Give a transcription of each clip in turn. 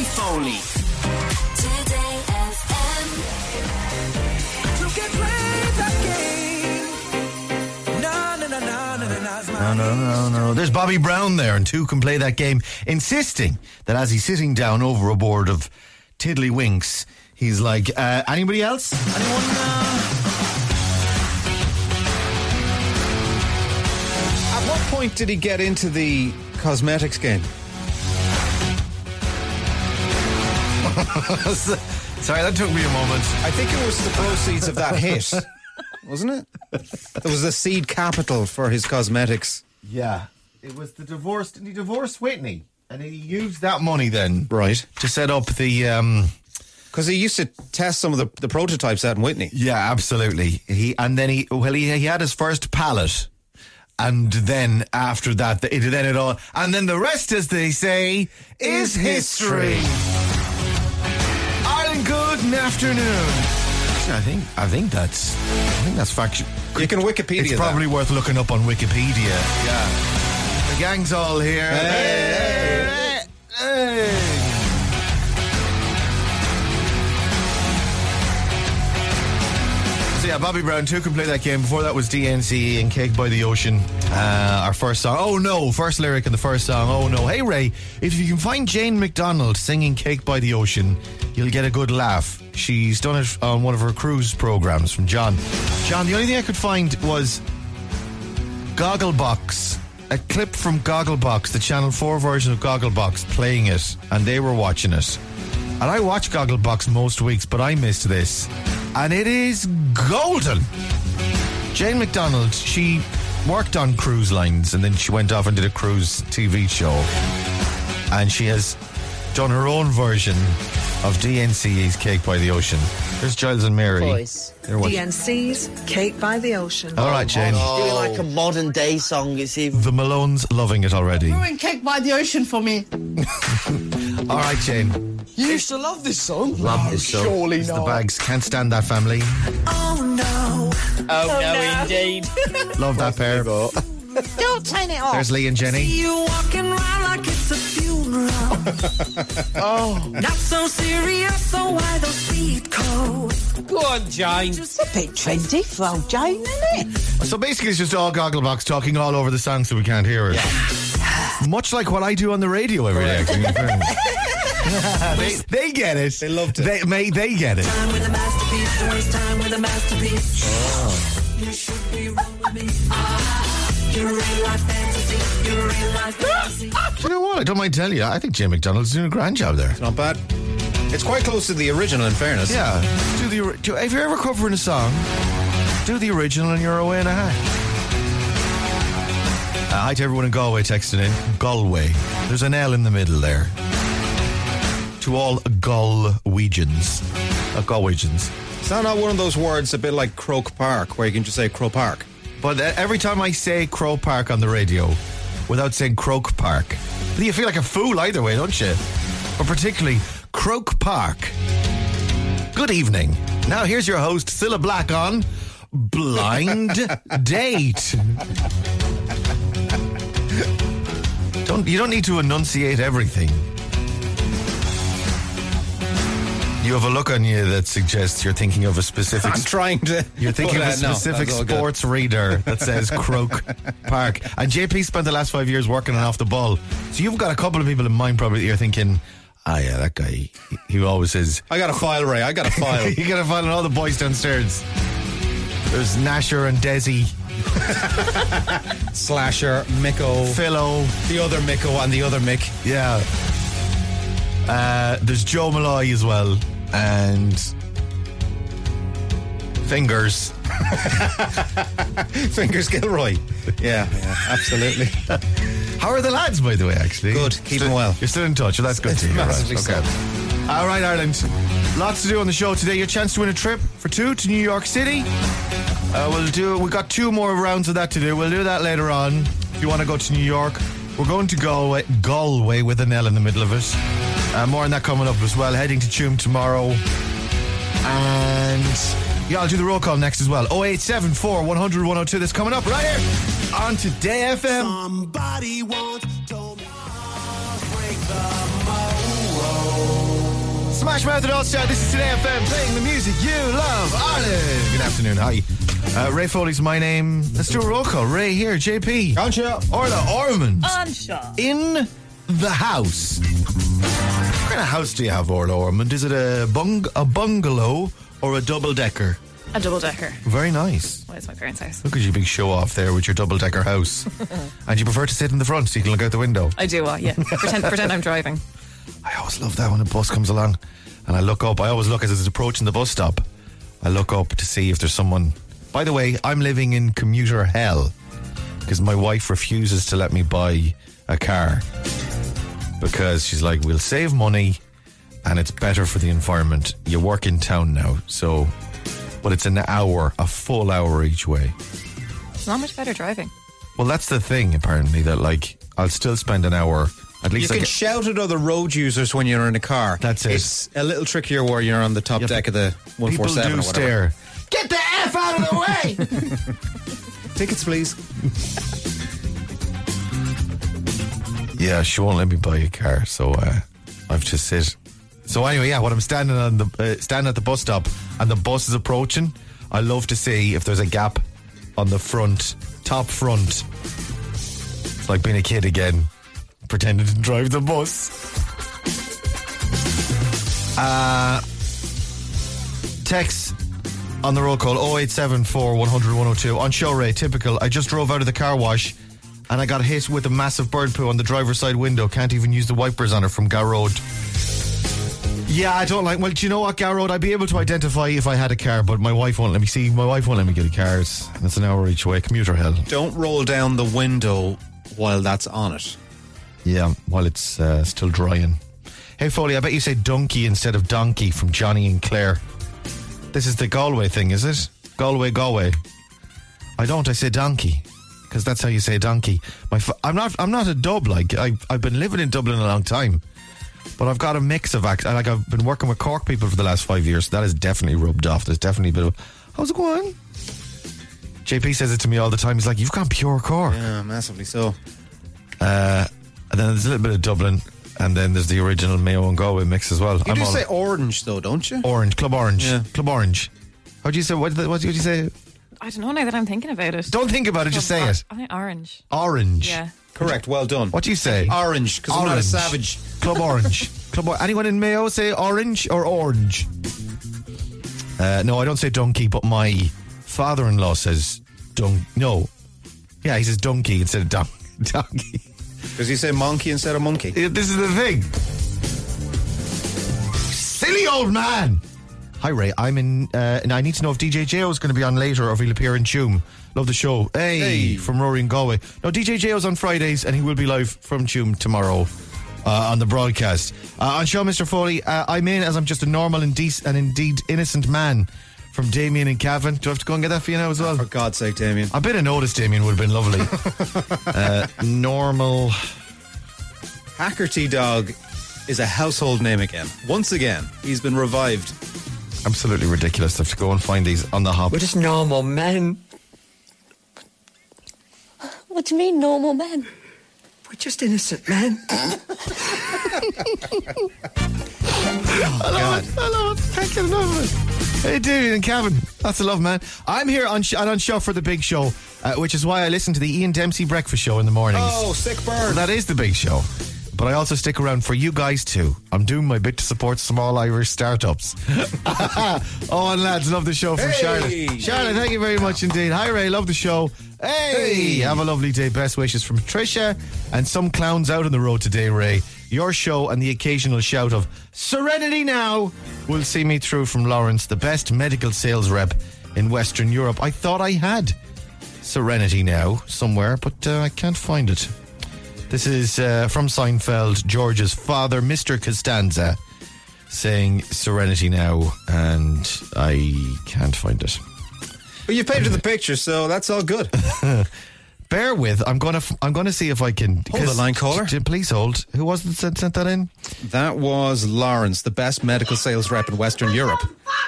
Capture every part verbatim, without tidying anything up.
Foley. Today F M. You can play that game. No, no, no, no, no, no, no. No, no, no, no. There's Bobby Brown there, and two can play that game, insisting that as he's sitting down over a board of tiddlywinks, he's like, uh, anybody else? Anyone? Uh... At what point did he get into the cosmetics game? Sorry, that took me a moment. I think it was the proceeds of that hit, wasn't it? There was a seed capital for his cosmetics. Yeah. It was the divorce. Didn't he divorce Whitney? And he used that money then, right, to set up the... Um, Because he used to test some of the, the prototypes out in Whitney. Yeah, absolutely. He And then he, well, he, he had his first pallet. And then after that, it, then it all... And then the rest, as they say, is history. Ireland, good afternoon. I think I think that's I think that's factual. You can Wikipedia It's that. probably worth looking up on Wikipedia. Yeah. The gang's all here. Hey, hey, hey, hey. So yeah, Bobby Brown, two can play that game. Before that was D N C E and Cake by the Ocean. Uh, our first song. Oh no, first lyric in the first song. Oh no. Hey Ray, if you can find Jane McDonald singing Cake by the Ocean, you'll get a good laugh. She's done it on one of her cruise programs from John. John, the only thing I could find was Gogglebox. A clip from Gogglebox, the Channel four version of Gogglebox, playing it, and they were watching it. And I watch Gogglebox most weeks, but I missed this. And it is golden. Jane McDonald, she worked on cruise lines, and then she went off and did a cruise T V show. And she has done her own version of D N C E's Cake by the Ocean. There's Giles and Mary. Boys. D N C's Cake by the Ocean. All right, Jane. Oh. Doing like a modern day song. It's even. The Malones loving it already. Ruin Cake by the Ocean for me. All right, Jane. You used to love this song. Love this song. Surely It's not. The Bags. Can't stand that family. Oh no. Oh, no, indeed. Love that pair. Don't turn it off. There's Lee and Jenny. See you walking around like it's a funeral. Oh. Not so serious, so why those feet cold? Go on, Jane. It's a bit trendy for old Jane, isn't it? So basically it's just all Gogglebox talking all over the song so we can't hear it. Yeah. Much like what I do on the radio every day. they, they get it. They loved it. They, mate, they get it. Time with a masterpiece, first time with a masterpiece. Oh. You should be rolling me. Ah, you're a real life fantasy. You're a real life fantasy. Do you know what? I don't mind telling you. I think Jane McDonald's doing a grand job there. It's not bad. It's quite close to the original, in fairness. Yeah. Do the. Do, if you're ever covering a song, do the original and you're away in a hat. Uh, hi to everyone in Galway texting in. Galway. There's an L in the middle there. To all Galwegians. Uh, Galwegians. It's not one of those words a bit like Croke Park, where you can just say Croke Park. But uh, every time I say Croke Park on the radio, without saying Croke Park, you feel like a fool either way, don't you? But particularly Croke Park. Good evening. Now here's your host, Cilla Black on Blind Date. Don't you don't need to enunciate everything. You have a look on you that suggests you're thinking of a specific... I'm trying to... You're thinking of a no, specific that's all good. sports reader that says Croke Park. And J P spent the last five years working on Off the Ball. So you've got a couple of people in mind probably that you're thinking, ah, yeah, that guy, he, he always says... I got a file, Ray. I got a file. You got a file on all the boys downstairs. There's Nasher and Desi. Slasher, Micko. Philo. The other Micko and the other Mick. Yeah. Uh, there's Joe Malloy as well. And Fingers. Fingers Gilroy. Yeah, yeah, absolutely. How are the lads, by the way, actually? Good, keep them well. You're still in touch, well, that's good to hear. Massively Right. Okay. All right, Ireland. Lots to do on the show today. Your chance to win a trip for two to New York City. Uh, we'll do. We've got two more rounds of that to do. We'll do that later on. If you want to go to New York, we're going to Galway, Galway with an L in the middle of it. Uh, more on that coming up as well. Heading to Tuam tomorrow. And yeah, I'll do the roll call next as well. oh eight seven four, one hundred, one oh two. That's coming up right here on Today F M. Somebody once told me I'll break the mold. Smash Mouth and All Star. This is Today F M, playing the music you love. Ireland. Good afternoon. Hi. Uh, Ray Foley's my name. Let's do a roll call. Ray here. J P. Gotcha. Orla Ormond. Anshaw. In the house. What kind of house do you have, Orla Ormond? Is it a bung a bungalow or a double decker? A double decker. Very nice. Well, it's my parents' house. Look at you, big show off there with your double decker house. And you prefer to sit in the front so you can look out the window. I do, uh, yeah. pretend, pretend I'm driving. I always love that when a bus comes along and I look up. I always look as it's approaching the bus stop. I look up to see if there's someone. By the way, I'm living in commuter hell because my wife refuses to let me buy a car because she's like, we'll save money and it's better for the environment. You work in town now, so, but it's an hour, a full hour each way. It's not much better driving. Well, that's the thing, apparently, that like I'll still spend an hour. At least You I can get- shout at other road users when you're in a car. That's it. It's a little trickier where you're on the top Yeah, deck of the one people forty-seven do or whatever. stare. Get the F out of the way! Tickets, please. Yeah, she won't let me buy a car, so uh, I've just sit. So anyway, yeah, when I'm standing on the uh, standing at the bus stop and the bus is approaching, I love to see if there's a gap on the front, top front. It's like being a kid again, pretending to drive the bus. Uh, text on the roll call oh eight seven four, one hundred, one oh two. On show, Ray, typical. I just drove out of the car wash and I got hit with a massive bird poo on the driver's side window. Can't even use the wipers on it from Gow Road. Yeah, I don't like. Well, do you know what, Gow Road? I'd be able to identify if I had a car, but my wife won't let me see. My wife won't let me get a car. It's, it's an hour each way. Commuter hell. Don't roll down the window while that's on it. Yeah, while it's uh, still drying. Hey, Foley, I bet you say donkey instead of donkey from Johnny and Claire. This is the Galway thing, is it? Galway, Galway. I don't. I say donkey because that's how you say donkey. My, f- I'm not. I'm not a dub. Like I, I've been living in Dublin a long time, but I've got a mix of accents. Like I've been working with Cork people for the last five years. So that has definitely rubbed off. There's definitely a bit of how's it going. J P says it to me all the time. He's like, "You've gone pure Cork." Yeah, massively so. Uh, and then there's a little bit of Dublin, and then there's the original Mayo and Galway mix as well. You I'm do all- say orange, though, don't you? Orange, Club Orange. Yeah. Club Orange. How do you say, what did what did you say? I don't know now that I'm thinking about it. Don't think about it, just say Or- it. I think orange. Orange. Yeah. Correct, well done. What do you say? Orange, because I'm not a Orange. savage. Club Orange. Club Or- Anyone in Mayo say orange or orange? Uh, no, I don't say donkey, but my father-in-law says dun. No. Yeah, he says donkey instead of don- donkey. Does he say monkey instead of monkey? Yeah, this is the thing. Silly old man. Hi, Ray. I'm in, uh, and I need to know if D J J O is going to be on later or if he'll appear in Tume. Love the show. Hey, Hey. from Rory and Galway. No, D J J O's on Fridays and he will be live from Tume tomorrow uh, on the broadcast. Uh, on show, Mister Foley, uh, I'm in as I'm just a normal and, dec- and indeed innocent man from Damien and Cavan. Do I have to go and get that for you now as well? For God's sake, Damien. A bit of notice, Damien, would have been lovely. uh, normal. Hackerty Dog is a household name again. Once again, he's been revived. Absolutely ridiculous. I have to go and find these on the hop. We're just normal men. What do you mean, normal men? We're just innocent men. I love it. I love it. Can't get enough of it. Hey, Damien and Cavan. That's a love, man. I'm here on, sh- on show for the big show, uh, which is why I listen to the Ian Dempsey Breakfast Show in the mornings. Oh, sick bird. That is the big show. But I also stick around for you guys too. I'm doing my bit to support small Irish startups. Oh, and lads, love the show from Hey. Charlotte. Charlotte, thank you very much indeed. Hi, Ray, love the show. Hey, Hey. have a lovely day. Best wishes from Tricia and some clowns out on the road today, Ray. Your show and the occasional shout of Serenity Now will see me through from Lawrence, the best medical sales rep in Western Europe. I thought I had Serenity Now somewhere, but uh, I can't find it. This is uh, from Seinfeld, George's father, Mister Costanza, saying Serenity Now, and I can't find it. Well, you painted the picture, so that's all good. Bear with, I'm gonna, f- I'm gonna see if I can. Hold the 'cause- line, caller. J- Please hold. Who was it that sent, sent that in? That was Lawrence, the best medical sales rep in Western Europe.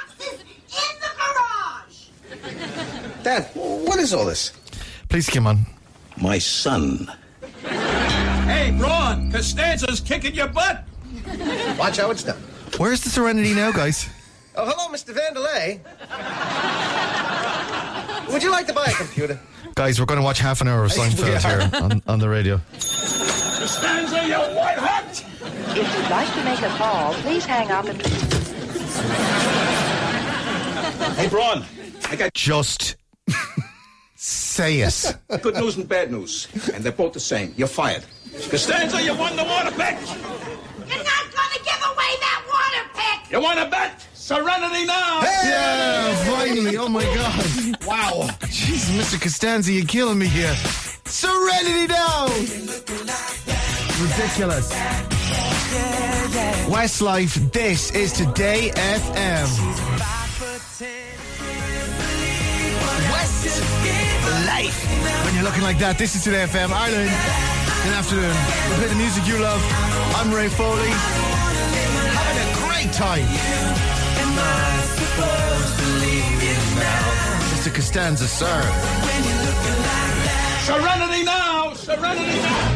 Dad, what is all this? Please come on. My son. Hey, Braun, Costanza's kicking your butt. Watch how it's done. Where's the Serenity now, guys? Oh, hello, Mister Vandelay. Would you like to buy a computer? Guys, we're going to watch half an hour of Seinfeld here on, on the radio. Costanza, you white hot! If you'd like to make a call, please hang up and... Hey, Braun, I got Just say it. good news and bad news, and they're both the same. You're fired. Costanza, you won the water bet! You're not gonna give away that water pick! You want to bet? Serenity now! Yeah, finally. Oh, my God. Wow. Jesus, Mister Costanza, you're killing me here. Serenity now! Ridiculous. Westlife, this is Today F M. Westlife. When you're looking like that, this is Today F M. Ireland, good afternoon. We play the music you love. I'm Ray Foley. Having a great time. Am I supposed to leave you now? Mister Costanza, sir. Serenity now! Serenity now!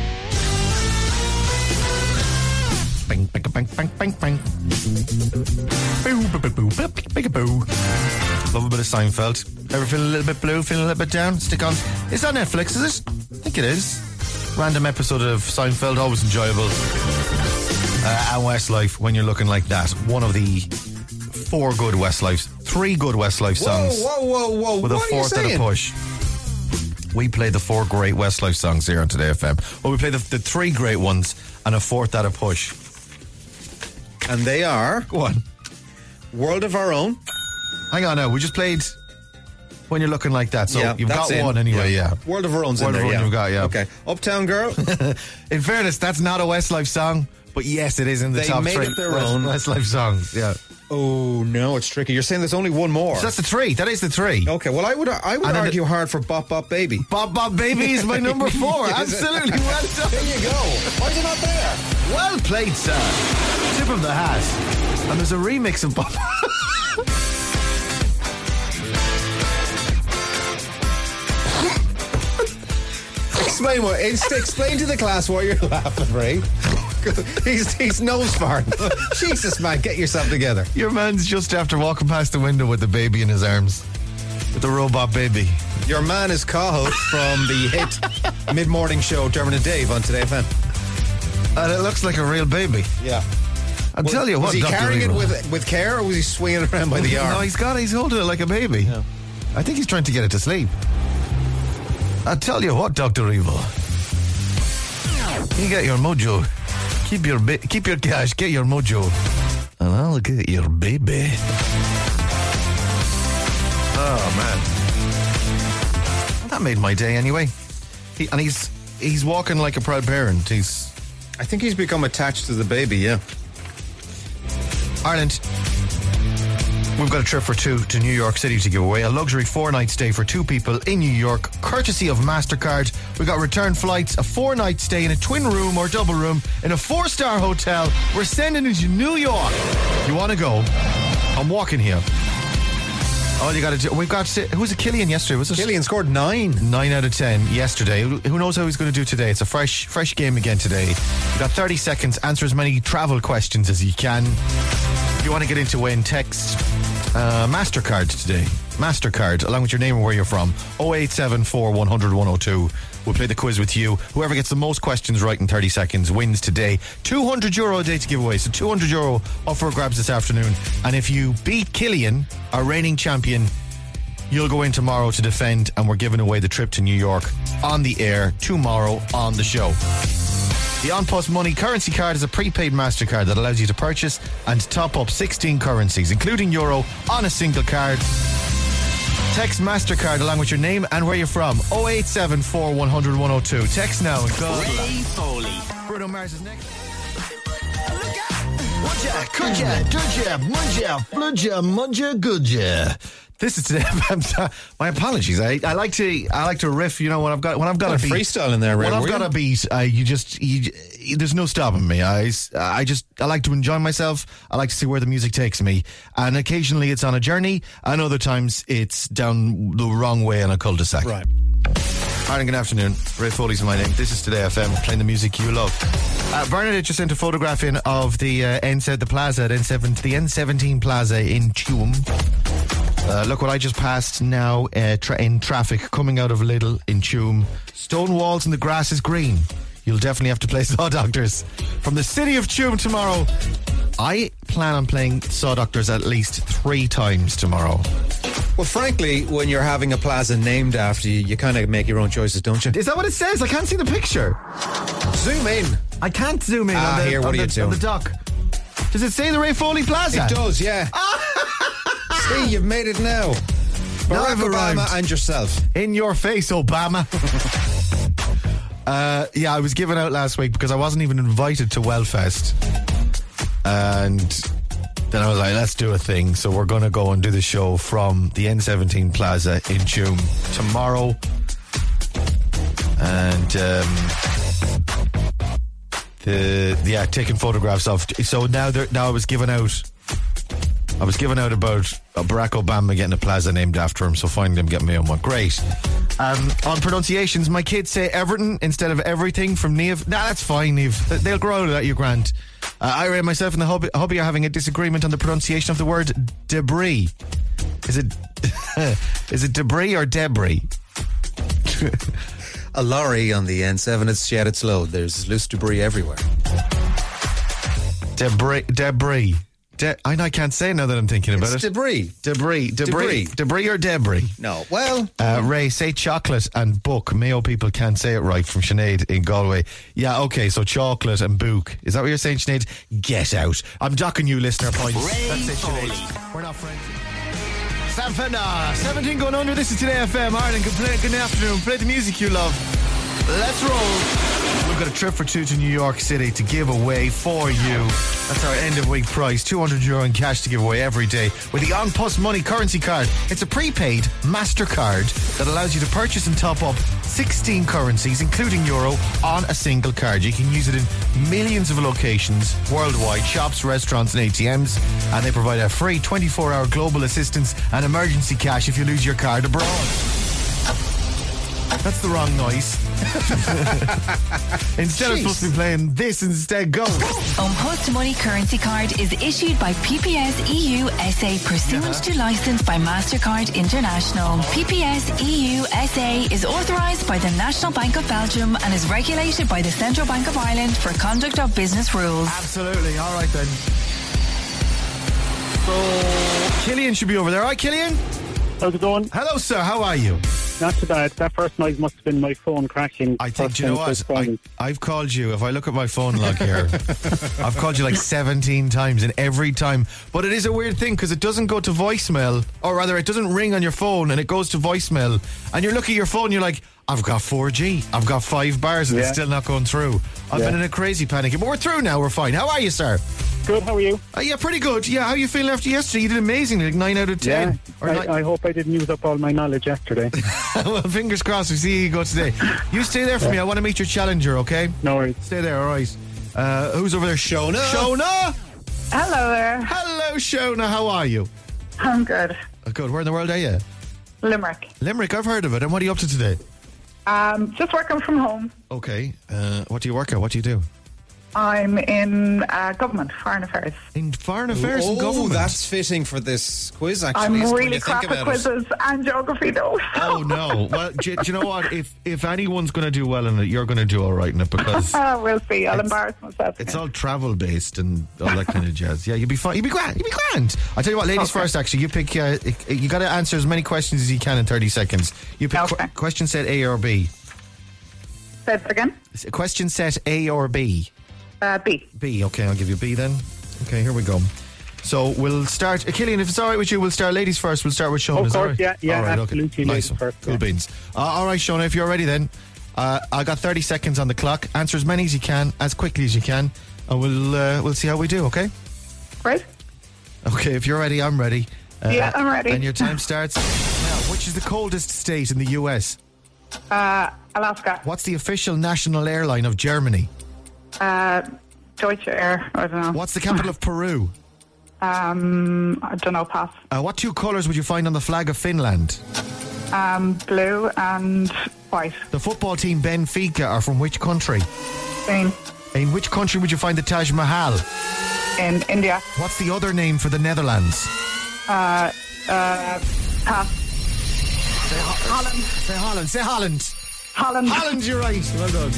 Bang, bang, bang, bang, bang, bang. Boo, boo, boo, boo, boo, boo, boo. Love a bit of Seinfeld. Ever feeling a little bit blue, feeling a little bit down? Stick on. It's on Netflix, is it? I think it is. Random episode of Seinfeld, always enjoyable. Uh, and Westlife, when you're looking like that. One of the four good Westlifes, three good Westlife songs. Whoa, whoa, whoa, whoa. With what a fourth are you at a saying? push. We play the four great Westlife songs here on Today F M. Well, we play the, the three great ones and a fourth at a push. And they are Go on. World of Our Own. Hang on now. We just played When You're Looking Like That. So Yeah, you've got that's in. one anyway, yeah. World of Our Own's World in of there, Our Own yeah. you've got, yeah. Okay. Uptown Girl. In fairness, that's not a Westlife song, but yes, it is in the They top made three it their West, own. Westlife songs. Yeah. Oh, no, it's tricky. You're saying there's only one more. So that's the three. That is the three. Okay, well, I would I would And then argue the- hard for Bop Bop Baby. Bop Bop Baby is my number four. Is it? Absolutely. Well done. There you go. Why is it not there? Well played, sir. Tip of the hat. And there's a remix of Bop. Explain what. Explain to the class why you're laughing, Ray. he's he's nose farting. Jesus, man, get yourself together. Your man's just after walking past the window with the baby in his arms. With the robot baby. Your man is Cahill from the hit mid-morning show Dermot and Dave on Today F M. And it looks like a real baby. Yeah. I'll Was- tell you what, was he Doctor carrying Evil. it with with care, or was he swinging it around by the arm? No, he's got it. He's holding it like a baby. Yeah. I think he's trying to get it to sleep. I'll tell you what, Doctor Evil. You get your mojo. Keep your ba- keep your cash. Get your mojo, and I'll get your baby. Oh man, that made my day anyway. He, and he's he's walking like a proud parent. He's I think he's become attached to the baby. Yeah. Ireland. We've got a trip for two to New York City to give away. A luxury four-night stay for two people in New York, courtesy of MasterCard. We've got return flights, a four-night stay in a twin room or double room in a four-star hotel. We're sending it to New York. You want to go? I'm walking here. All you got to do... We've got... Who was it? Killian yesterday, was it? Killian scored nine. Nine out of ten yesterday. Who knows how he's going to do today? It's a fresh fresh game again today. You've got thirty seconds. Answer as many travel questions as you can. If you want to get into win, text uh, MasterCard today. MasterCard, along with your name and where you're from. oh eight seven four, one hundred, one oh two. We'll play the quiz with you. Whoever gets the most questions right in thirty seconds wins today. two hundred euro a day to give away. So two hundred euro up for grabs this afternoon. And if you beat Killian, our reigning champion, you'll go in tomorrow to defend, and we're giving away the trip to New York on the air tomorrow on the show. The On Plus Money currency card is a prepaid MasterCard that allows you to purchase and top up sixteen currencies, including euro, on a single card. Text MasterCard along with your name and where you're from. oh eight seven four, one hundred, one oh two. Text now and go. Ray Foley. Bruno Mars is next. Woulda, coulda, doulda, munja, fludja, munja, goodja. This is today. My apologies. I, I like to I like to riff. You know when I've got when I've got Got a a beat. freestyle in there, Ray, When I've were got you? a beat, uh, you just you, there's no stopping me. I I just I like to enjoy myself. I like to see where the music takes me, and occasionally it's on a journey, and other times it's down the wrong way in a cul-de-sac. Right. Ireland, good afternoon. Ray Foley's my name. This is Today F M, playing the music you love. Uh, Bernadette just sent a photograph in of the uh, N seven, the plaza at N seven, the N seventeen Plaza in Tuam. Uh, look what I just passed now uh, tra- in traffic coming out of Lidl in Tuam. Stone walls and the grass is green. You'll definitely have to play Saw Doctors from the city of Tuam tomorrow. I plan on playing Saw Doctors at least three times tomorrow. Well, frankly, when you're having a plaza named after you, you kind of make your own choices, don't you? Is that what it says? I can't see the picture. Zoom in. I can't zoom in Ah, on the, here, what on are the, you doing? on the dock. Does it say the Ray Foley Plaza? It does, yeah. See, you've made it now. Now Barack I've Obama arrived. and yourself. In your face, Obama. uh, yeah, I was given out last week because I wasn't even invited to Wellfest. And then I was like, let's do a thing. So we're going to go and do the show from the N seventeen Plaza in Tuam tomorrow. And um, the yeah, taking photographs of. So now, there, now I was given out. I was given out about uh, Barack Obama getting a plaza named after him, so finally I'm getting my own one. Great. Um, on pronunciations, my kids say Everton instead of everything from Niamh. Nah, that's fine, Niamh. They'll grow out of that, you Grant. Uh, Ira and myself and the hubby, hubby are having a disagreement on the pronunciation of the word debris. Is it is it debris or debris? A lorry on the N seven has shed its load. There's loose debris everywhere. Debris. Debris. De- I, I can't say now that I'm thinking about It's it. debris. Debris. Debris. Debris. Debris or debris? No. Well, Uh, Ray, say chocolate and book. Mayo people can't say it right from Sinead in Galway. Yeah, okay, so chocolate and book. Is that what you're saying, Sinead? Get out. I'm docking you, listener points. Ray That's it, Foley. Sinead. We're not friends. Sam Fender, seventeen going under. This is Today F M. Ireland, good, play, good afternoon. Play the music you love. Let's roll. We've got a trip for two to New York City to give away for you. That's our end of week prize. two hundred euro in cash to give away every day with the On Post Money currency card. It's a prepaid MasterCard that allows you to purchase and top up sixteen currencies, including euro, on a single card. You can use it in millions of locations worldwide, shops, restaurants and A T Ms, and they provide a free twenty-four hour global assistance and emergency cash if you lose your card abroad. That's the wrong noise. Instead, I'm supposed to be playing this instead. Go. On Post Money currency card is issued by P P S E U S A pursuant to licence by MasterCard International. P P S E U S A is authorised by the National Bank of Belgium and is regulated by the Central Bank of Ireland for conduct of business rules. Absolutely. All right then. So Killian should be over there. All right, Killian? How's it going? Hello, sir. How are you? Not too bad. That first noise must have been my phone crashing. I think, First do you know time what? since Friday. I, I've called you. If I look at my phone log here, I've called you like seventeen times, and every time. But it is a weird thing because it doesn't go to voicemail, or rather, it doesn't ring on your phone, and it goes to voicemail. And you look at your phone, you're like, I've got four G. I've got five bars, and Yeah. it's still not going through. I've Yeah. been in a crazy panic. But we're through now. We're fine. How are you, sir? Good, how are you? Uh, yeah, pretty good. Yeah, how are you feeling after yesterday? You did amazing, like nine out of ten. Yeah. Or nine- I, I hope I didn't use up all my knowledge yesterday. Well, fingers crossed. We see you go today. You stay there for me. I want to meet your challenger. Okay? No worries. Stay there. All right. Uh, who's over there? Shona. Shona. Hello there. Hello, Shona. How are you? I'm good. Oh, good. Where in the world are you? Limerick. Limerick. I've heard of it. And what are you up to today? Um, just working from home. Okay. Uh, what do you work at? What do you do? I'm in uh, government, foreign affairs. In foreign affairs oh, and government. that's fitting for this quiz, actually. I'm is when really you think crap at about it. quizzes and geography, though. Oh no! Well, do, do you know what? If if anyone's going to do well in it, you're going to do all right in it because we'll see. I'll It's- embarrass myself. it's again. all travel based and all that kind of jazz. Yeah, you'll be fine. You'll be grand. You'll be grand. I tell you what, ladies Okay. first. Actually, you pick. Uh, you got to answer as many questions as you can in thirty seconds. You pick Okay. qu- question set A or B. Say that again. Question set A or B. Uh, B. B. Okay, I'll give you B then. Okay, here we go. So we'll start. Uh, Killian, if it's all right with you, we'll start ladies first. We'll start with Shona. Of Is that course, right? yeah, yeah, All right, absolutely, Okay. ladies Nice. first, Cool yeah. beans. Uh, all right, Shona, if you're ready then. Uh, I got thirty seconds on the clock. Answer as many as you can, as quickly as you can, and we'll uh, we'll see how we do. Okay. Right? Okay, if you're ready, I'm ready. Uh, Yeah, I'm ready. And your time starts now. Which is the coldest state in the U S? Uh, Alaska. What's the official national airline of Germany? Uh, Deutsche Air. I don't know. What's the capital of Peru? Um, I don't know. Pass. Uh, what two colours would you find on the flag of Finland? Um, blue and White. The football team Benfica are from which country? Spain. In which country would you find the Taj Mahal? In India. What's the other name for the Netherlands? Uh, uh, pass. Say Ho- Holland. Say Holland. Say Holland. Holland. Holland, you're right. Well done.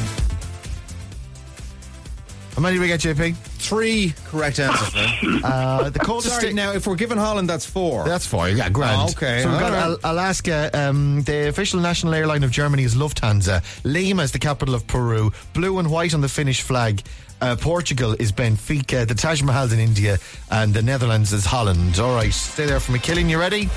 How many did we get, J P? Three correct answers, right? Uh, the coldest Sorry, state. now if we're giving Holland, that's four. That's fine, yeah, grand. Oh, okay, So we've got all right. Al- Alaska. Um, the official national airline of Germany is Lufthansa. Lima is the capital of Peru. Blue and white on the Finnish flag. Uh, Portugal is Benfica. The Taj Mahal's in India. And the Netherlands is Holland. All right, stay there for me. Killian, you ready?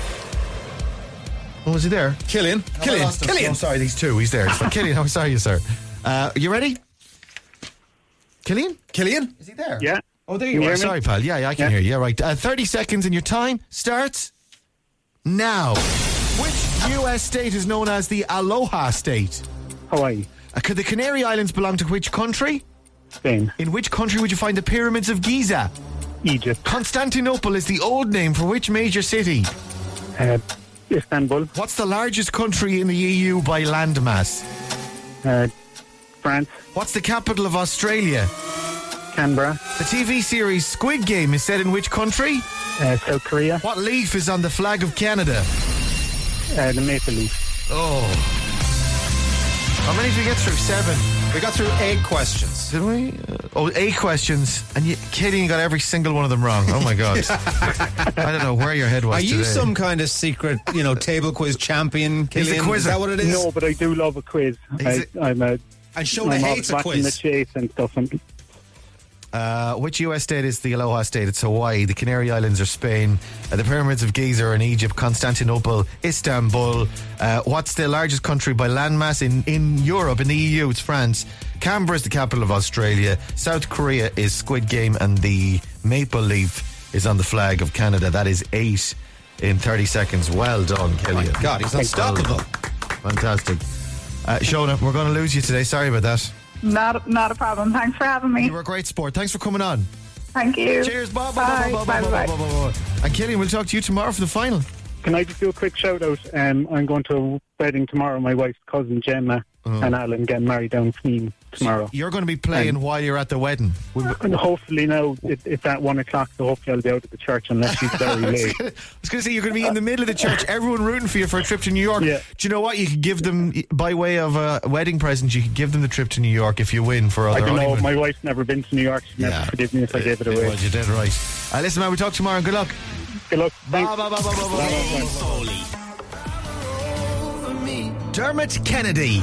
Oh, was he there? Killian. Oh, Killian. I lost him. Killian. Oh, sorry, these two. He's there. It's fine. Killian, how sorry, sir. Uh, you ready? Killian? Killian? Is he there? Yeah. Oh, there Can you you are. hear me? Sorry, pal. Yeah, yeah, I can Yeah. hear you. Yeah, right. Uh, thirty seconds and your time starts now. Which U S state is known as the Aloha State? Hawaii. Uh, could the Canary Islands belong to which country? Spain. In which country would you find the pyramids of Giza? Egypt. Constantinople is the old name for which major city? Uh, Istanbul. What's the largest country in the E U by landmass? Uh, France. What's the capital of Australia? Canberra. The T V series Squid Game is set in which country? Uh, South Korea. What leaf is on the flag of Canada? Uh, the maple leaf. Oh. How many did we get through? Seven. We got through eight questions. Did we? Uh, oh, eight questions. And you, Katie, you got every single one of them wrong. Oh, my God. I don't know where your head was Are you today. some kind of secret, you know, table quiz champion, He's a Killian? quizzer. Is that what it is? No, but I do love a quiz. I, a- I'm a. And Shona I'm hates a watching the quiz. chase and stuff. And Uh, which U S state is the Aloha State? It's Hawaii. The Canary Islands are Spain. Uh, the pyramids of Giza are in Egypt. Constantinople, Istanbul. Uh, what's the largest country by landmass in, in Europe, in the E U? It's France. Canberra is the capital of Australia. South Korea is Squid Game, and the maple leaf is on the flag of Canada. That is eight in thirty seconds. Well done, Killian. Oh God, he's unstoppable. Fantastic. Uh, Shona, we're going to lose you today. Sorry about that. Not, not a problem. Thanks for having me. You were a great sport. Thanks for coming on. Thank you. Cheers. Bye, Bye. bye, bye, Bye. bye, bye, Bye. bye, bye, bye, bye. And Killian, we'll talk to you tomorrow for the final. can I just do a quick shout out? Um, I'm going to a wedding tomorrow. My wife's cousin Gemma and Alan getting married down in Fleam tomorrow. You're going to be playing while you're at the wedding. We- And hopefully now it, it's at one o'clock, so hopefully I'll be out of the church unless she's very late. I was going to say, you're going to be in the middle of the church, everyone rooting for you for a trip to New York. Yeah. Do you know what? You could give them, by way of a wedding present, you could give them the trip to New York if you win for I other don't know. honeymoon. My wife's never been to New York. She'd never forgive me if I gave it away. Well, you did right. Uh, listen, man, we'll talk tomorrow and good luck. Good luck. Bye, Thanks. bye, bye, bye, bye, bye, bye. Dermot Kennedy.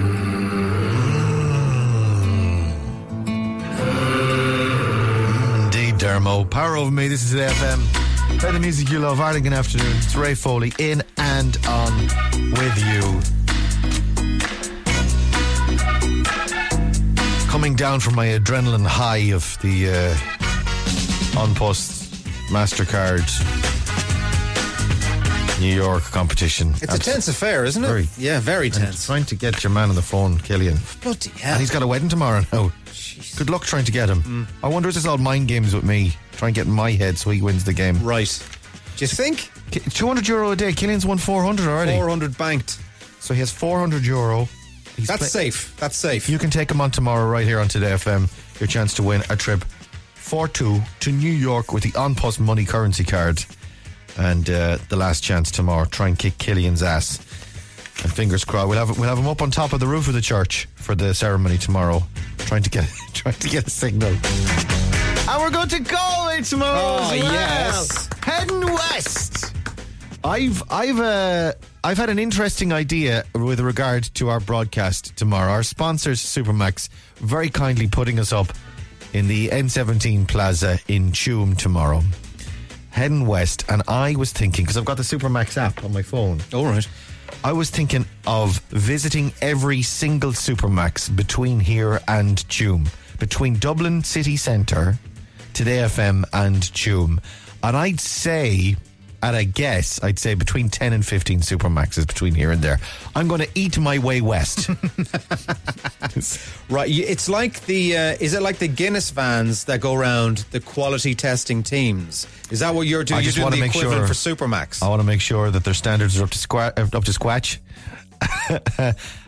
Mm, Indeed, Dermo. Power over me. This is F M. Play the music you love. Ireland afternoon. It's Ray Foley in and on with you. Coming down from my adrenaline high of the uh, On Post MasterCard New York competition. It's a tense affair, isn't it? Very. Yeah, very And tense. trying to get your man on the phone, Killian. Bloody And hell. he's got a wedding tomorrow now. Good luck trying to get him. I wonder if this is all mind games with me. Try and get in my head so he wins the game. Right. Do you think? Ki- two hundred euro a day. Killian's won four hundred already. four hundred banked. So he has four hundred euro. He's That's play- safe. That's safe. You can take him on tomorrow right here on Today F M. Your chance to win a trip for two to New York with the On Post Money currency card. And uh, the last chance tomorrow. Try and kick Killian's ass. And fingers crossed, we'll have we'll have him up on top of the roof of the church for the ceremony tomorrow, trying to get trying to get a signal. And we're going to Galway tomorrow. Oh, as well. yes. Heading west. I've I've uh, I've had an interesting idea with regard to our broadcast tomorrow. Our sponsors, Supermax, very kindly putting us up in the N seventeen Plaza in Tuam tomorrow. Heading west, and I was thinking, because I've got the Supermax app on my phone. All right. I was thinking of visiting every single Supermax between here and Tuam, between Dublin city centre, Today F M and Tuam. And I'd say, at a guess, I'd say between ten and fifteen Supermaxes between here and there. I'm going to eat my way west. Right. you- It's like the, uh, is it like the Guinness vans that go around the quality testing teams? Is that what you're doing? I You're just doing want to the make equivalent sure for Supermax. I want to make sure that their standards are up to squa- uh, up to squatch.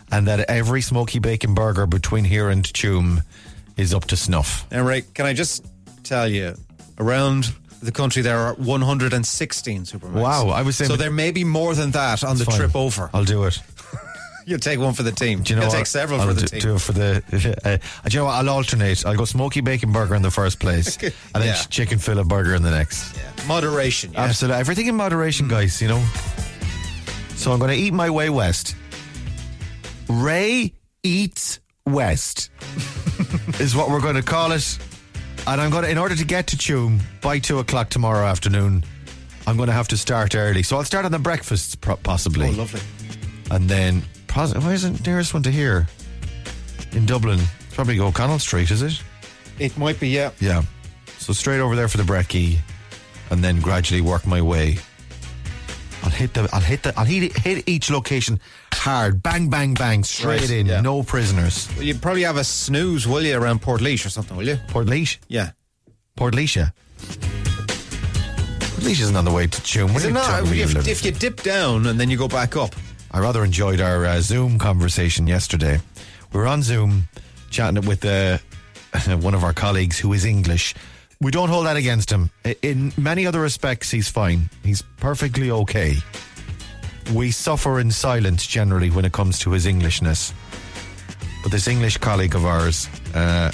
and that every smoky bacon burger between here and Tuam is up to snuff. And Ray, can I just tell you, around the country there are one hundred sixteen supermarkets. Wow, I was saying, so there may be more than that on the fine. trip over. I'll do it. You'll take one for the team. Do you know You'll what? take several I'll for the do, team. do it for the. Uh, do you know what? I'll alternate. I'll go smoky bacon burger in the first place, and then Yeah. chicken fillet burger in the next. Yeah. Moderation. Yeah. Absolutely, everything in moderation, guys. You know. So I'm going to eat my way west. Ray eats west is what we're going to call it, and I'm going to, in order to get to Tuam by two o'clock tomorrow afternoon, I'm going to have to start early. So I'll start on the breakfasts, pro- possibly. Oh, lovely. And then, pos- where's the nearest one to here? In Dublin. It's probably O'Connell Street, is it? It might be, yeah. Yeah. So straight over there for the brekkie, and then gradually work my way. I'll hit the. I'll hit the. I'll hit, hit each location hard. Bang, bang, bang. Straight Right, in. yeah. No prisoners. Well, you'd probably have a snooze, will you, around Portlaoise or something, will you? Portlaoise? Yeah. Portlaoise. Portlaoise isn't on the way to Tuam. Is it not? If, if you dip down and then you go back up. I rather enjoyed our uh, Zoom conversation yesterday. We were on Zoom chatting with uh, one of our colleagues who is English. We don't hold that against him. I- In many other respects, he's fine. He's perfectly okay. We suffer in silence generally when it comes to his Englishness. But this English colleague of ours, uh,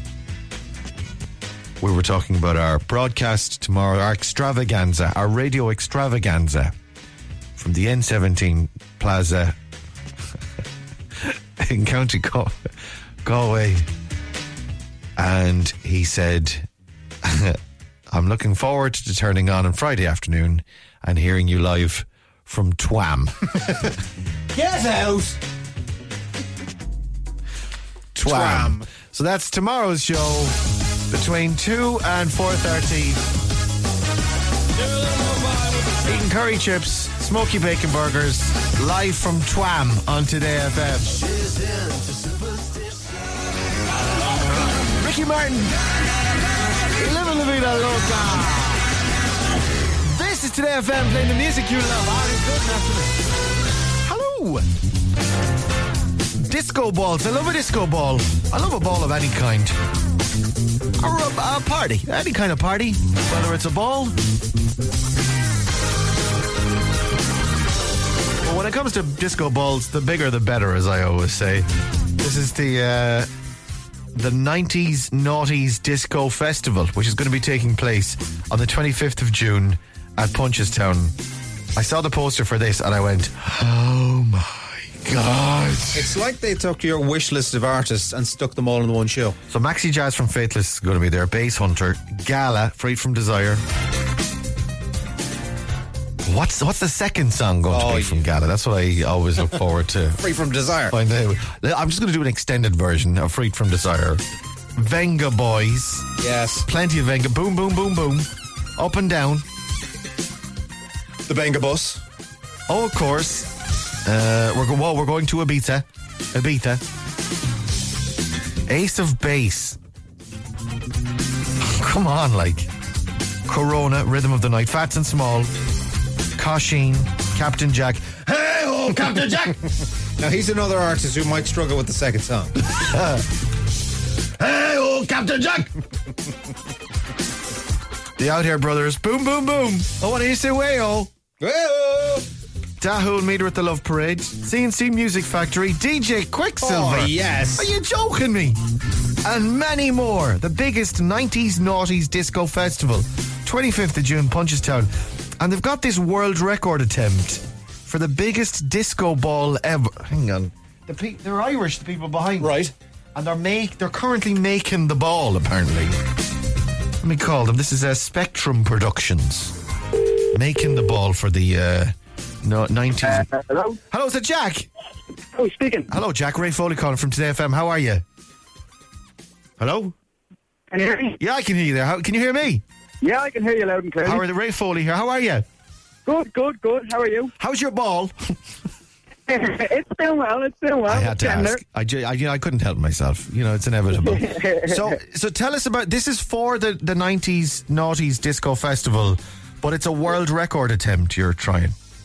we were talking about our broadcast tomorrow, our extravaganza, our radio extravaganza from the N seventeen Plaza in County Gal- Galway. And he said, I'm looking forward to turning on on Friday afternoon and hearing you live from Tuam. Get out! Tuam. Tuam. So that's tomorrow's show between two and four thirty. Eating curry chips, smoky bacon burgers, live from Tuam on Today F M. Ricky Martin, Live La Vida Loca. This is Today F M, playing the music you love. Hello. Disco balls. I love a disco ball. I love a ball of any kind. Or a, a party. Any kind of party. Whether it's a ball. Well, when it comes to disco balls, the bigger the better, as I always say. This is the uh, the nineties Naughties Disco Festival, which is going to be taking place on the twenty-fifth of June at Punchestown. I saw the poster for this and I went, oh my God. It's like they took your wish list of artists and stuck them all in one show. So Maxi Jazz from Faithless is going to be there, Bass Hunter, Gala, Freed from Desire. What's what's the second song going Oh, to be from Gala? That's what I always look forward to. Free from Desire. Find out. I'm just going to do an extended version of Freed from Desire. Venga Boys. Yes. Plenty of Venga. Boom, boom, boom, boom. Up and down. The Venga Bus. Oh, of course. Uh, we're, go- well, we're going to Ibiza. Ibiza. Ace of Base. Come on, like. Corona, Rhythm of the Night, Fats and Small, Kosheen, Captain Jack. Hey, oh, Captain Jack! Now, he's another artist who might struggle with the second song. Hey, oh, Captain Jack! The Out Here Brothers. Boom, boom, boom. I want to hear you say way-oh. Way-oh. Dahul, Meter at the Love Parade, C N C Music Factory, D J Quicksilver. Oh, yes. Are you joking me? And many more. The biggest nineties Naughties Disco Festival. twenty-fifth of June, Punchestown. And they've got this world record attempt for the biggest disco ball ever. Hang on. The pe- they're Irish, the people behind. Right. And they're make they're currently making the ball, apparently. Let me call them. This is uh, Spectrum Productions. Making the ball for the uh, no, nineties. Uh, hello? Hello, is it Jack? Oh, speaking. Hello, Jack. Ray Foley calling from Today F M. How are you? Hello? Can you hear me? Yeah, I can hear you there. How, can you hear me? Yeah, I can hear you loud and clear. How are the Ray Foley here? How are you? Good, good, good. How are you? How's your ball? It's doing well. It's doing well. I had to Getting ask. I, ju- I, you know, I couldn't help myself. You know, it's inevitable. so, so tell us about this. Is for the the nineties Naughties Disco Festival, but it's a world record attempt you're trying.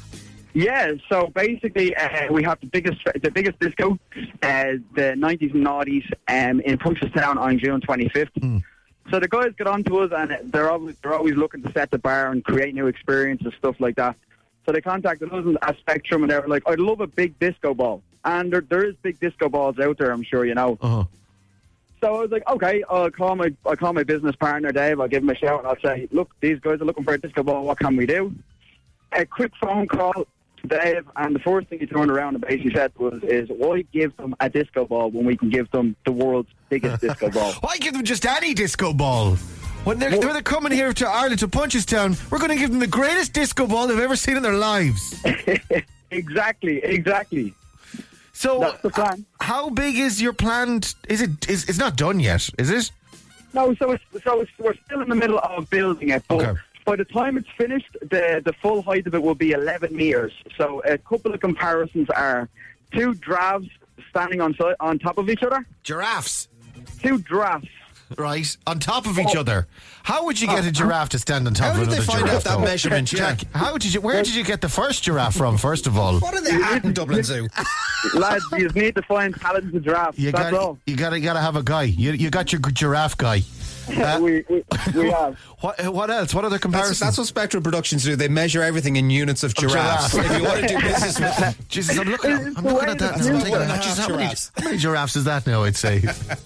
Yeah, so basically uh, we have the biggest the biggest disco, uh, the nineties and noughties um, in Punchestown on June twenty-fifth. Mm. So the guys get onto us and they're always, they're always looking to set the bar and create new experiences, stuff like that. So they contacted us at Spectrum and they were like, I'd love a big disco ball. And there, there is big disco balls out there, I'm sure you know. Uh-huh. So I was like, okay, I'll call my I'll call my business partner, Dave. I'll give him a shout and I'll say, look, these guys are looking for a disco ball. What can we do? A quick phone call to Dave, and the first thing he turned around and basically said was, is why give them a disco ball when we can give them the world's biggest disco ball? Why give them just any disco ball? When they're, when they're coming here to Ireland, to Punchestown, we're going to give them the greatest disco ball they've ever seen in their lives. Exactly, exactly. So, that's the plan. Uh, how big is your planned? Is it? Is it's not done yet? Is it? No, so it's so it's, we're still in the middle of building it. But okay. By the time it's finished, the the full height of it will be eleven meters. So a couple of comparisons are two giraffes standing on si- on top of each other. Giraffes. Two giraffes. Right, on top of each oh. other. How would you get a giraffe to stand on top how of another giraffe? How did they find giraffe, out that though? measurement, Jack? How did you? Where did you get the first giraffe from? First of all, what are they at in Dublin Zoo? Lads, you just need to find talented giraffes. You That's got, all. You got to, got to have a guy. You, you got your giraffe guy. Uh, we, we, we have. What, what else? What other comparisons? That's, that's what Spectrum Productions do. They measure everything in units of giraffes. Giraffe. If you want to do business with them. Jesus, I'm looking, I'm looking at that. And I'm thinking, oh, Jesus, how, many, how many giraffes is that now, I'd say?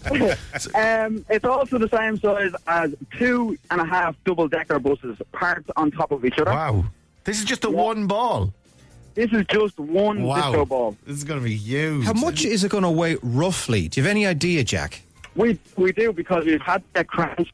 um, it's also the same size as two and a half double-decker buses parked on top of each other. Wow. This is just a yeah. one ball. This is just one wow. disco ball. This is going to be huge. How much is it going to weigh roughly? Do you have any idea, Jack? We we do, because we've had that crash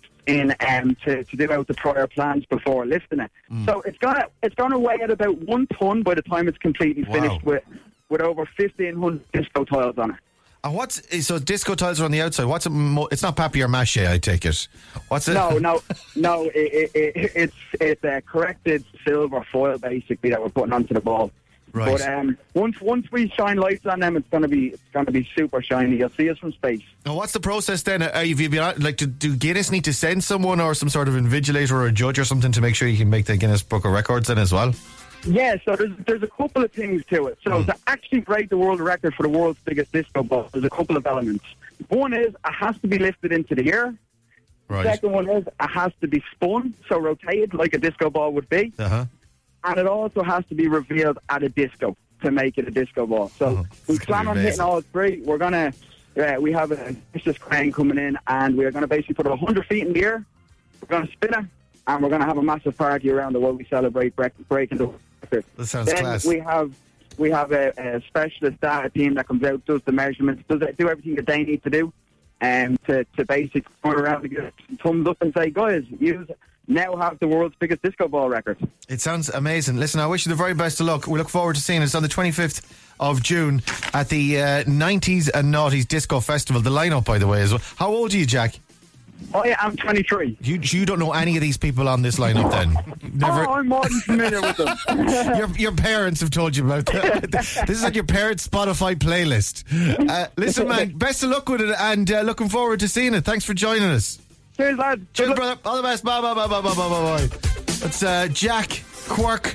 in um, to, to do out the prior plans before lifting it. Mm. So it's gonna it's gonna weigh at about one ton by the time it's completely wow. finished, with with over fifteen hundred disco tiles on it. And what's so disco tiles are on the outside? What's it? Mo- it's not papier-mâché, I take it. What's it? No, no, no. It, it, it, it's it's a corrected silver foil basically that we're putting onto the ball. Right. But um, once once we shine lights on them, it's gonna be it's gonna be super shiny. You'll see us from space. Now, what's the process then? Are you, have you been, like, do, do Guinness need to send someone or some sort of invigilator or a judge or something to make sure you can make the Guinness Book of Records then as well? Yeah, so there's there's a couple of things to it. So mm. to actually break the world record for the world's biggest disco ball, there's a couple of elements. One is it has to be lifted into the air. Right. Second one is it has to be spun, so rotated like a disco ball would be. Uh-huh. And it also has to be revealed at a disco to make it a disco ball. So oh, we plan on hitting all three. We're going to, uh, we have a vicious crane coming in, and we're going to basically put it one hundred feet in the air. We're going to spin it, and we're going to have a massive party around it while we celebrate break, breaking the record. That sounds then class. we have we have a, a specialist data team that comes out, does the measurements, does it, do everything that they need to do, and um, to, to basically come around and get thumbs up and say, guys, you now have the world's biggest disco ball record. It sounds amazing. Listen, I wish you the very best of luck. We look forward to seeing it. It's on the twenty-fifth of June at the uh, nineties and noughties Disco Festival. The lineup, by the way, is how old are you, Jack? Oh, yeah, I'm twenty-three. You you don't know any of these people on this lineup, then? Never... Oh, I'm more than familiar with them. your your parents have told you about that. This is like your parents' Spotify playlist. Uh, listen, man, best of luck with it, and uh, looking forward to seeing it. Thanks for joining us. Cheers, lad. Cheers, Good brother. All the best. Bye, bye, bye, bye, bye, bye, bye. That's uh, Jack Quirk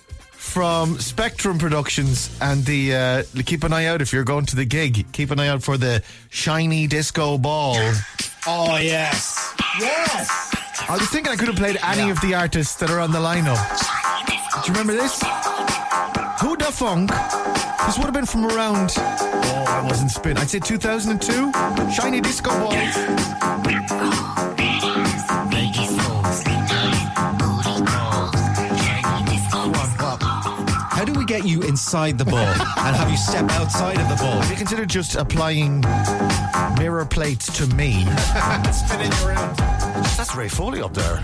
from Spectrum Productions, and the uh, keep an eye out if you're going to the gig. Keep an eye out for the shiny disco ball. Oh, yes. Yes. I was thinking I could have played any yeah. of the artists that are on the lineup. Do you remember this? Who Da Funk. This would have been from around, oh, I wasn't spin. I'd say two thousand two. Shiny disco ball. How do we get you inside the ball and have you step outside of the ball? Have you considered just applying mirror plates to me? Spinning you around. That's Ray Foley up there.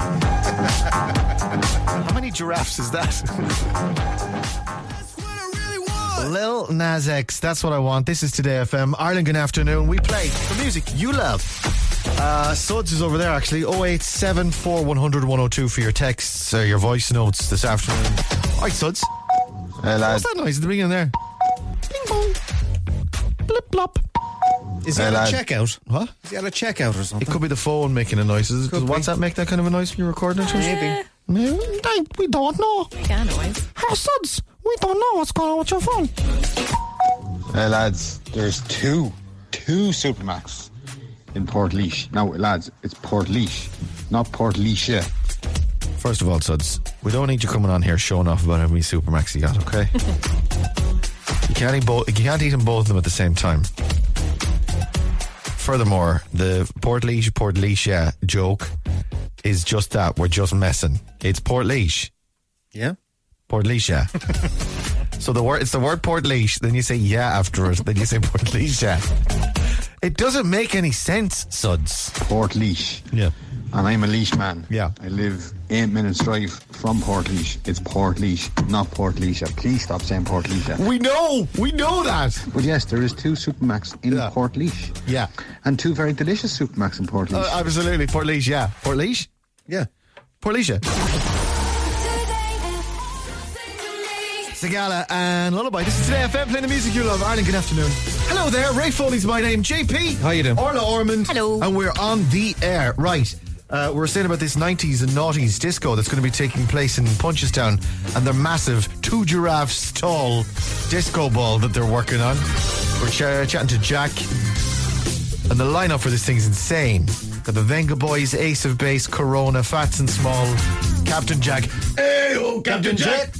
How many giraffes is that? That's what I really want. Lil Nas X, that's what I want. This is Today F M. Ireland, good afternoon. We play the music you love. Uh, Suds is over there actually. oh eight seven four one hundred one oh two for your texts, uh, your voice notes this afternoon. Alright, Suds. Hey, lad. What's that noise at the beginning there? Bing bong. Blip blop. Is he hey, at lad. a checkout? What? Is he at a checkout or something? It could be the phone making a noise. Does WhatsApp make that kind of a noise when you're recording it? Maybe. Maybe. We don't know. We can always. Hey, Suds, We don't know what's going on with your phone. Hey lads, there's two, two Supermax in Portlaoise. Now lads, it's Portlaoise, not Portlaoise. First of all, Suds, we don't need you coming on here showing off about how many Supermax you got, okay? you can't eat both. You can't eat them both of them at the same time. Furthermore, the Portlaoise, Portlaoise joke is just that. We're just messing. It's Portlaoise. Yeah? Portlaoise. So the word, it's the word Portlaoise, then you say yeah after it, then you say Portlaoise. It doesn't make any sense, Suds. Portlaoise. Yeah. And I'm a Laois man. Yeah. I live eight minutes drive from Portlaoise. It's Portlaoise, not Portlaoise. Please stop saying Portlaoise. We know, we know that. But yes, there is two Supermax in Yeah. Portlaoise. Yeah. And two very delicious Supermax in Portlaoise. Uh, absolutely, Portlaoise, yeah. Portlaoise? Yeah. Portlaoise. Sagala and Lullaby. This is Today F M, playing the music you love. Ireland, good afternoon. Hello there, Ray Foley's my name. J P. How you doing? Orla Ormond. Hello. And we're on the air. Right. Uh, we're saying about this nineties and noughties disco that's going to be taking place in Punchestown and their massive two giraffes tall disco ball that they're working on. We're ch- chatting to Jack. And the lineup for this thing is insane. Got the Venga Boys, Ace of Base, Corona, Fats and Small, Captain Jack. Hey, oh, Captain Jack.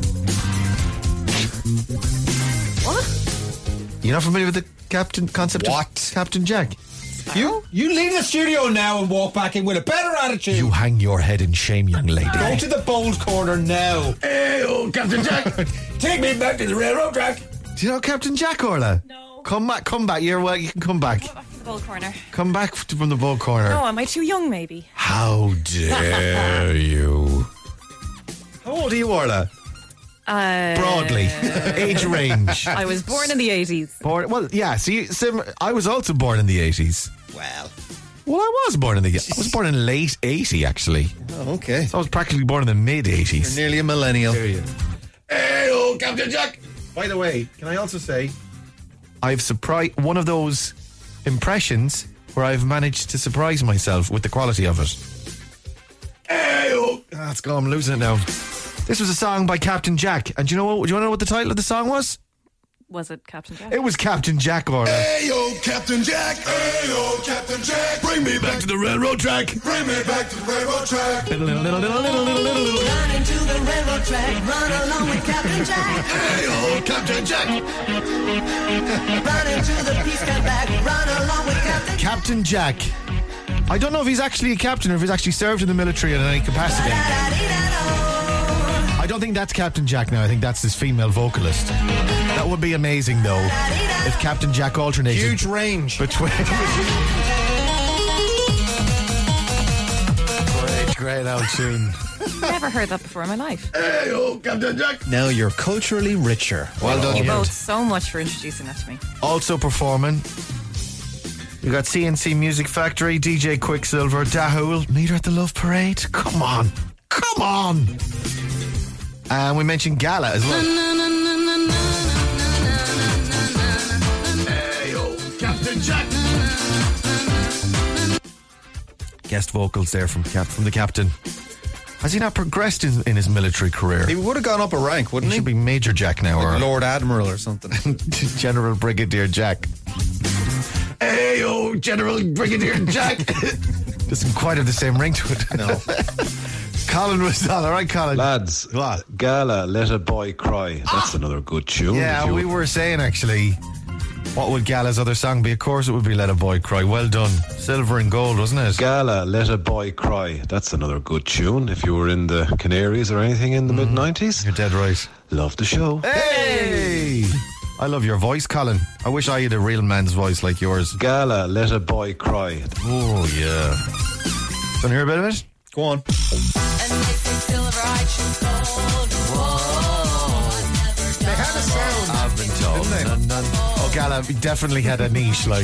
What? You're not familiar with the Captain concept What? of Captain Jack? You you leave the studio now and walk back in with a better attitude. You hang your head in shame, young lady. Go to the bold corner now. Hey, oh, Captain Jack. Take me back to the railroad track. Do you know Captain Jack, Orla? No. Come back, come back. You're well, you can come back. Go back to the bowl corner. Come back from the bowl corner. Oh, am I too young, maybe? How dare you? How old are you, Orla? Uh, Broadly. Age range. I was born in the eighties. Born, well, yeah, see, sim, I was also born in the eighties. Well. Well, I was born in the... I was born in late eighty, actually. Oh, okay. So I was practically born in the mid-eighties. You're nearly a millennial. Hey, oh, Captain Jack! By the way, can I also say, I've surprised... One of those impressions where I've managed to surprise myself with the quality of it. Hey, oh! Ah, let's go, I'm losing it now. This was a song by Captain Jack. And do you know what, do you want to know what the title of the song was? Was it Captain Jack? It was Captain Jack, Orla. Hey, oh, Captain Jack. Hey, oh, Captain Jack. Bring me back to the railroad track. Bring me back to the railroad track. Little, little, little, little, little, little, little, little. Run into the railroad track, run along with Captain Jack. Hey, oh, Captain Jack. Run into the peace camp back, run along with Captain Jack. Captain Jack. I don't know if he's actually a captain or if he's actually served in the military in any capacity. I don't think that's Captain Jack now. I think that's his female vocalist. That would be amazing, though, if Captain Jack alternated. Huge range. Between. great, great old tune. Never heard that before in my life. Hey, oh, Captain Jack. Now you're culturally richer. Well done, Thank you you. both so much for introducing that to me. Also performing, we got C N C Music Factory, D J Quicksilver, Dahul, Meet Her at the Love Parade. Come on. Come on. And we mentioned Gala as well. Hey, oh, Captain Jack. Guest vocals there from Cap- from the captain. Has he not progressed in, in his military career? He would have gone up a rank, wouldn't He he? should be Major Jack now, Like or Lord Admiral or something. General Brigadier Jack. Hey, oh, General Brigadier Jack. Doesn't quite have the same ring to it. No. Colin was on. All right, Colin. Lads, What? Gala, Let a Boy Cry. That's another good tune. Yeah, If you- we were saying, actually, what would Gala's other song be? Of course it would be Let a Boy Cry. Well done. Silver and gold, wasn't it? Gala, Let a Boy Cry. That's another good tune. If you were in the Canaries or anything in the mid nineties. You're dead right. Love the show. Hey! I love your voice, Colin. I wish I had a real man's voice like yours. Gala, Let a Boy Cry. Oh, yeah. Want to hear a bit of it? Go on. They had a sound. I've been told. Didn't they? None, none. Oh, Gala definitely had a niche, like.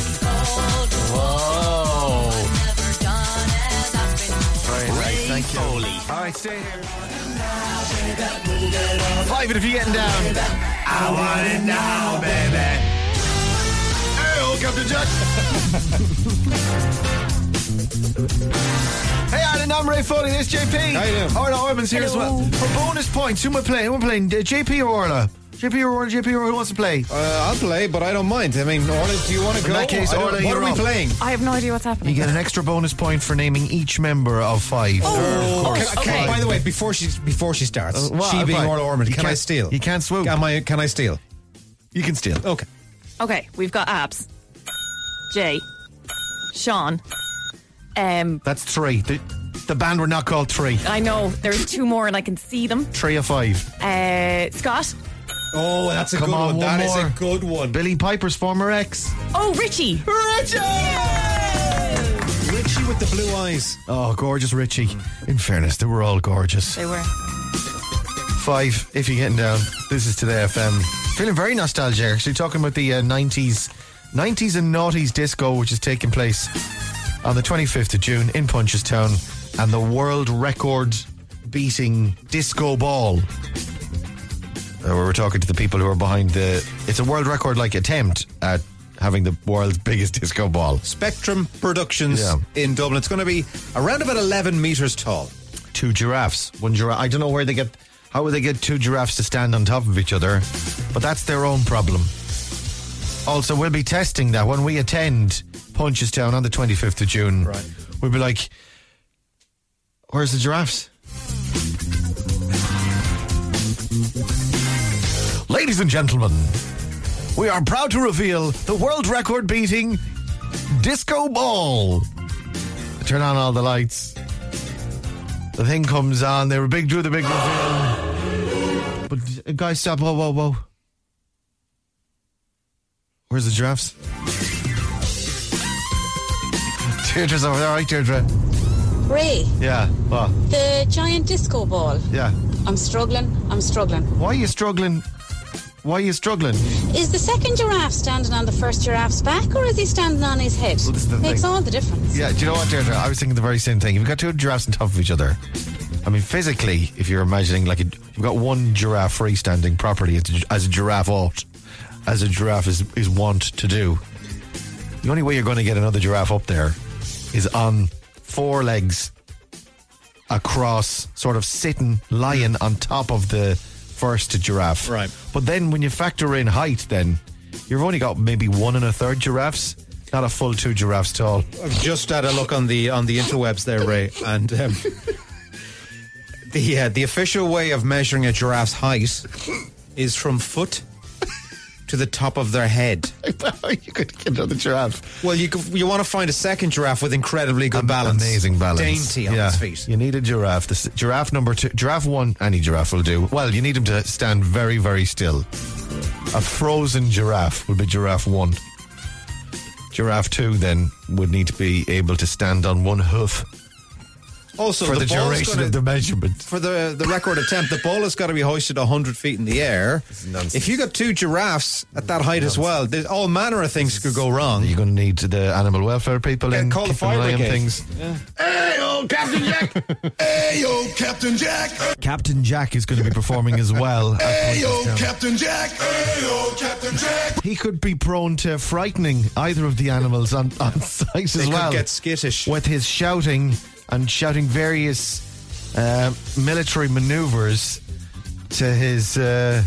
Whoa. Right, right, thank you. All right, stay here. Five it if you're getting down. I want it now, baby. Hey, oh, Captain Jack. Hey, Ireland, I'm Ray Foley. This is J P. How you doing? Orla Orman's here Hello. as well. For bonus points, who am I playing? Who am I playing? Uh, J P or Orla? J P or Orla? J P or Orla? Who wants to play? Uh, I'll play, but I don't mind. I mean, Orla, do you want to In go? that case, I don't- Orla, what you're are we up. playing? I have no idea what's happening. You get an extra bonus point for naming each member of five. Oh, Of course. can, can, by the way, before she before she starts, Uh, well, she being fine. Orla Ormond, You can I can't- steal? you can't swoop. Am I, can I steal? You can steal. Okay. Okay, we've got Abs, Jay, Sean. Um, That's three. The, the band were not called Three. I know there's two more and I can see them. Three of five. Uh, Scott. Oh, that's a Come good on, one. one That is more. a good one. Billy Piper's former ex. Oh, Richie. Richie! Richie with the blue eyes. Oh, gorgeous Richie. In fairness, they were all gorgeous. They were. Five, if you're getting down. This is Today F M. Feeling very nostalgic, actually, talking about the uh, nineties, nineties and noughties disco, which is taking place on the twenty-fifth of June in Punchestown, and the world record beating disco ball. Uh, we were talking to the people who are behind the. It's a world record like attempt at having the world's biggest disco ball. Spectrum Productions Yeah. in Dublin. It's going to be around about eleven metres tall. Two giraffes. One giraffe. I don't know where they get. How would they get two giraffes to stand on top of each other? But that's their own problem. Also, we'll be testing that when we attend Punchestown on the twenty-fifth of June. Right. We'll be like, where's the giraffes? Ladies and gentlemen, we are proud to reveal the world record beating disco ball. Turn on all the lights. The thing comes on. They were big, do the big reveal. But uh, guys, stop! Whoa, whoa, whoa! Where's the giraffes? Deirdre's over there, right, Deirdre? Ray, Yeah. What? the giant disco ball. Yeah. I'm struggling. I'm struggling. Why are you struggling? Why are you struggling? Is the second giraffe standing on the first giraffe's back, or is he standing on his head? Well, this is the Makes thing. all the difference. Yeah. Do you know what, Deirdre? I was thinking the very same thing. If you've got two giraffes on top of each other, I mean, physically, if you're imagining like a, you've got one giraffe freestanding properly as a, as a giraffe ought, as a giraffe is is wont to do. The only way you're going to get another giraffe up there is on four legs across, sort of sitting, lying on top of the first giraffe. Right. But then when you factor in height, then you've only got maybe one and a third giraffes, not a full two giraffes tall. I've just had a look on the on the interwebs there, Ray, and um, the uh, the official way of measuring a giraffe's height is from foot to the top of their head. You could get another giraffe. Well, you could, you want to find a second giraffe with incredibly good Am- balance, Amazing balance. dainty on yeah. its feet. You need a giraffe. The s- giraffe number two, giraffe one, any giraffe will do. Well, you need him to stand very, very still. A frozen giraffe would be giraffe one. Giraffe two then would need to be able to stand on one hoof Also, for the, the ball's duration gonna- of the measurement. For the the record attempt, the ball has got to be hoisted one hundred feet in the air. nonsense. If you got two giraffes at that height as well, there's all manner of things could go wrong. You're going to need the animal welfare people Yeah, in, call the keep an fire eye on brigade. things. Hey, yo, Captain Jack. Hey, yo, Captain Jack. Captain Jack is going to be performing as well. at Hey, yo, Punchestown. Captain Jack. Hey, yo, Captain Jack. He could be prone to frightening either of the animals on, on site as They could well. get skittish. With his shouting and shouting various uh, military maneuvers to his. Uh,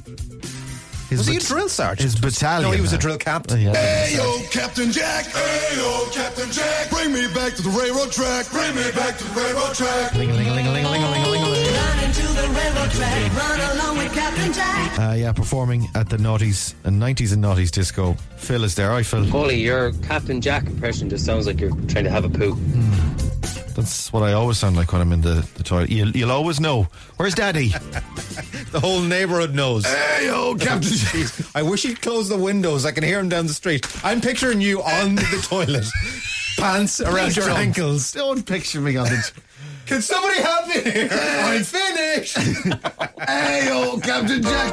his Was he a bat- drill sergeant? His battalion. No, he was a uh, drill captain. Oh, yeah. Hey, yo, Captain Jack. Hey, yo, Captain Jack. Bring me back to the railroad track. Bring me back to the railroad track. Ling-a-ling-a-ling-a-ling-a-ling-a-ling. Run into the railroad track. Run along with Captain Jack. Uh, yeah, performing at the noughties and nineties and noughties disco. Phil is there. Hi, Phil. Foley, your Captain Jack impression just sounds like you're trying to have a poo. That's what I always sound like when I'm in the, the toilet. You'll, you'll always know. Where's Daddy? The whole neighborhood knows. Hey, yo, Captain Jack. I wish he'd close the windows. I can hear him down the street. I'm picturing you on the toilet, pants around Please your don't. ankles. Don't picture me on the. Can somebody help me here? I'm finished. Hey, yo, Captain Jack.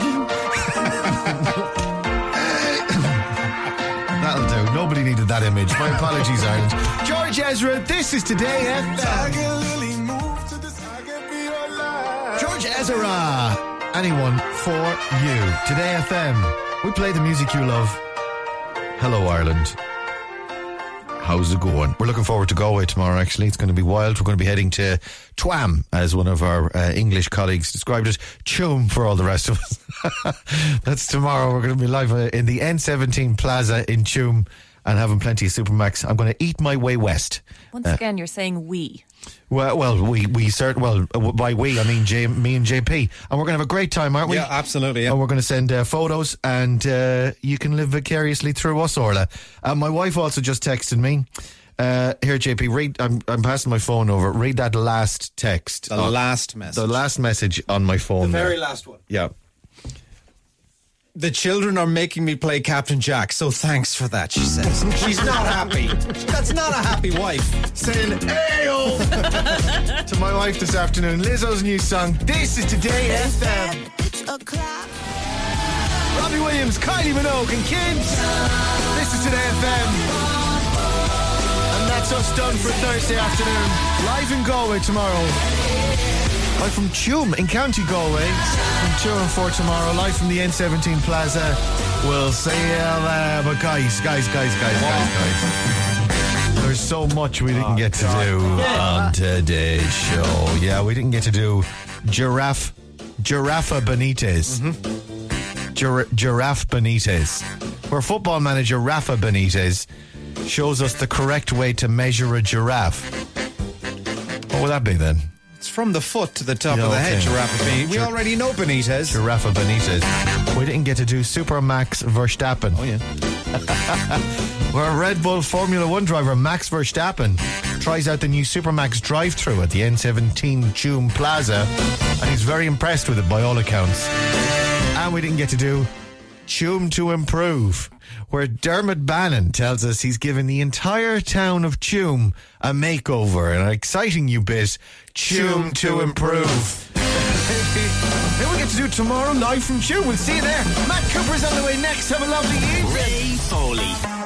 That'll do. Nobody needed that image. My apologies, Ireland. George Ezra, this is Today F M. George Ezra. Anyone for you. Today F M. We play the music you love. Hello, Ireland. how's it going? We're looking forward to Galway tomorrow, actually. It's going to be wild. We're going to be heading to Twam, as one of our uh, English colleagues described it. Chum for all the rest of us. That's tomorrow. We're going to be live uh, in the N seventeen Plaza in Chum and having plenty of Supermax. I'm going to eat my way west. Once Uh, again, you're saying we. Well, well, we we cert well uh, by we I mean J, me and J P, and we're going to have a great time, aren't we? Yeah, absolutely. Yeah. And we're going to send uh, photos, and uh, you can live vicariously through us, Orla. Uh, my wife also just texted me. Uh, here, J P, read. I'm I'm passing my phone over. Read that last text. The last message. The last message on my phone. The very there. last one. Yeah. The children are making me play Captain Jack, so thanks for that, she says. She's not happy. That's not a happy wife. Saying ayo to my wife this afternoon. Lizzo's new song, This Is Today F M. Robbie Williams, Kylie Minogue and Kids. This is Today F M. And that's us done for Thursday afternoon. Live in Galway tomorrow. Live from Tuam in County Galway. From two and four tomorrow. Live from the N seventeen Plaza. We'll see you there. But guys, guys, guys, guys, guys, guys. There's so much we didn't get to do on today's show. Yeah, we didn't get to do Giraffe, Giraffa Benitez. Mm-hmm. Gir- Giraffe Benitez. Where football manager Rafa Benitez shows us the correct way to measure a giraffe. What would that be then? It's from the foot to the top Yeah, of the okay. head, Giraffe Benitez. We Gir- already know Benitez. Giraffa Benitez. We didn't get to do Super Max Verstappen. Oh, yeah. Where Red Bull Formula One driver Max Verstappen tries out the new Supermax drive-thru at the N seventeen Tuam Plaza, and he's very impressed with it by all accounts. And we didn't get to do Tuam to Improve, where Dermot Bannon tells us he's given the entire town of Tuam a makeover, an exciting new bit, Tuam to Improve. Then we get to do tomorrow live from Tuam. We'll see you there. Matt Cooper's on the way next. Have a lovely evening. Ray Foley.